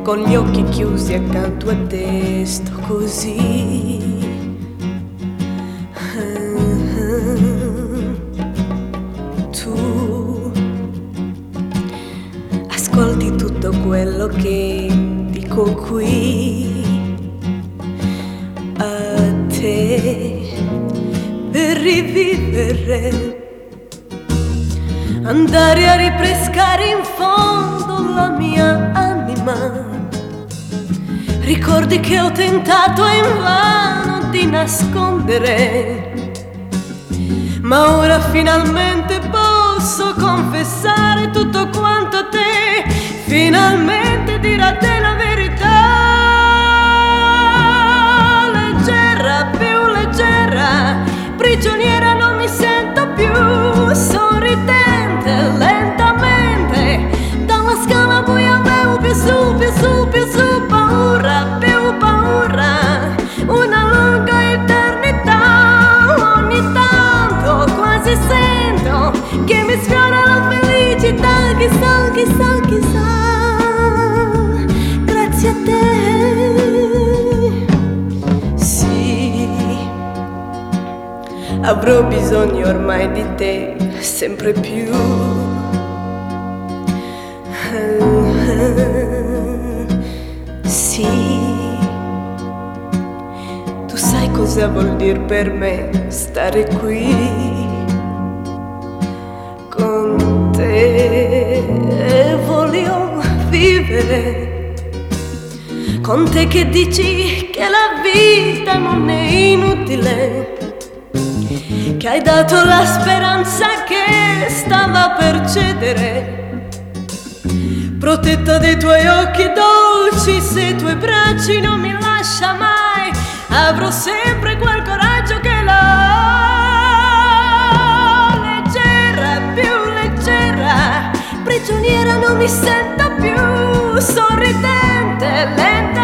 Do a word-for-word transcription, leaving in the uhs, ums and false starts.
con gli occhi chiusi accanto a te sto così. Tu ascolti tutto quello che dico qui a te per rivivere, andare a ripescare in fondo la mia anima, ricordi che ho tentato invano di nascondere, ma ora finalmente posso confessare tutto quanto a te, finalmente dire a te la verità. Leggera, più leggera, prigioniera non mi sento più, sorridente lentamente dalla scala buia avevo più su, più su, più su, paura, più paura, una lunga eternità. Ogni tanto quasi sento che mi sfiora la felicità, chissà, chissà, chissà, grazie a te. Sì, avrò bisogno ormai di te sempre più. Sì, tu sai cosa vuol dire per me stare qui con te. Voglio vivere con te che dici che la vita non è inutile, che hai dato la speranza che stava per cedere, protetta dai tuoi occhi dolci, se i tuoi bracci non mi lascia mai, avrò sempre quel coraggio che l'ho. Leggera, più leggera, prigioniera non mi sento più, sorridente, lenta